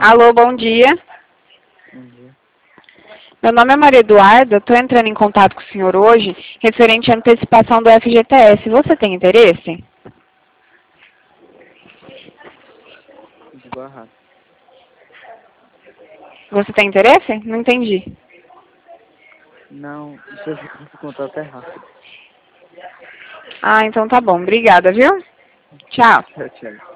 Alô, bom dia. Bom dia. Meu nome é Maria Eduarda, estou entrando em contato com o senhor hoje, referente à antecipação do FGTS. Você tem interesse? Digo errado. Você tem interesse? Não entendi. Não, você ficou com o contato errado. Ah, então tá bom. Obrigada, viu? Tchau. Tchau, tchau.